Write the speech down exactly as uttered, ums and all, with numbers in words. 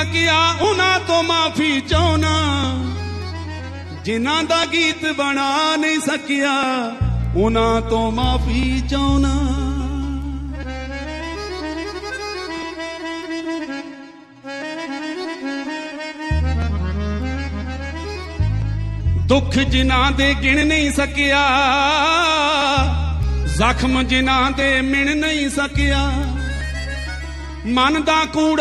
सकिया उन्हां तो माफी चाहना, जिन्हां दा गीत बना नहीं सकिया उन्हां तो माफी चाहना। दुख जिन्हां दे गिण नहीं सकिया, जख्म जिन्हां दे मिण नहीं सकिया, मन दा कूड़ा